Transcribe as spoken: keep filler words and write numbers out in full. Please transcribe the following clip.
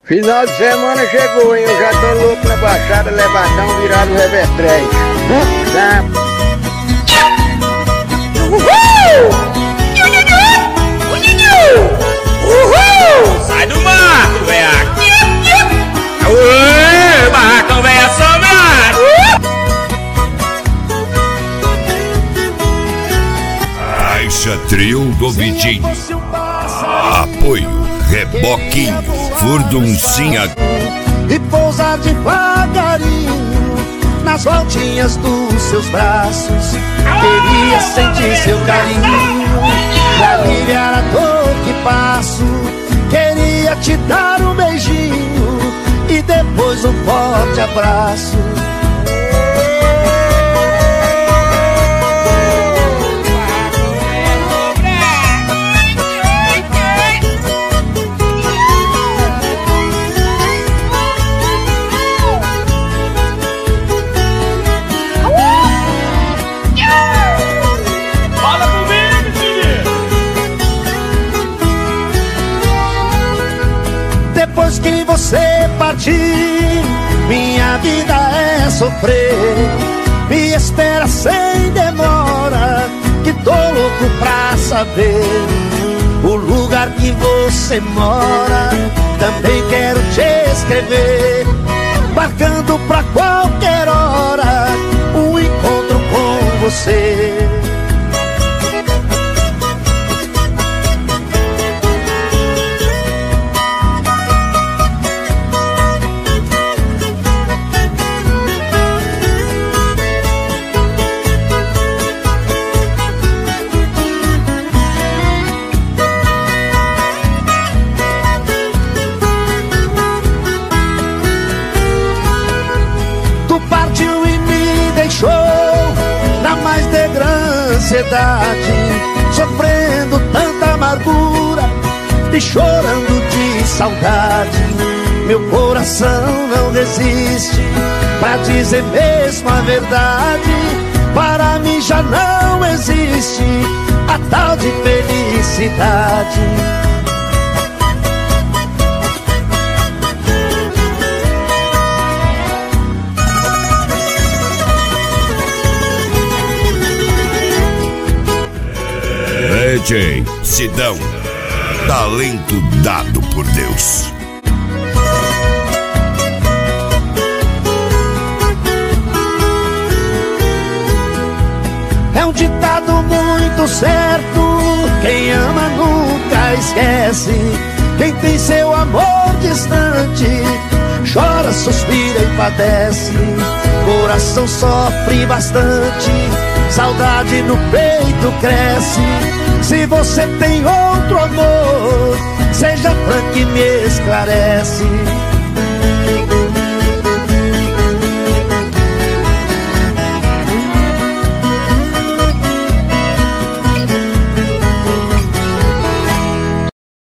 Final de semana chegou, hein? Eu já tô louco na baixada, levatão virado revertrete. Tá? Uhul! Uhul! Sai do mato, velho! Ué, barracão, velho, assombrado! Caixa Trio do Vitinho. Apoio Reboquinho, Furduncinha. E pousar devagarinho nas voltinhas dos seus braços. Queria sentir seu carinho pra aliviar a dor que passo. Queria te dar um beijinho e depois um forte abraço. Depois que você partir, minha vida é sofrer. Me espera sem demora, que tô louco pra saber o lugar que você mora. Também quero te escrever, marcando pra qualquer hora um encontro com você. Na mais negra ansiedade, sofrendo tanta amargura e chorando de saudade. Meu coração não resiste pra dizer mesmo a verdade. Para mim já não existe a tal de felicidade. D J Sidão, talento dado por Deus. É um ditado muito certo, quem ama nunca esquece. Quem tem seu amor distante, chora, suspira e padece. Coração sofre bastante, saudade no peito cresce. Se você tem outro amor, seja franco e me esclarece.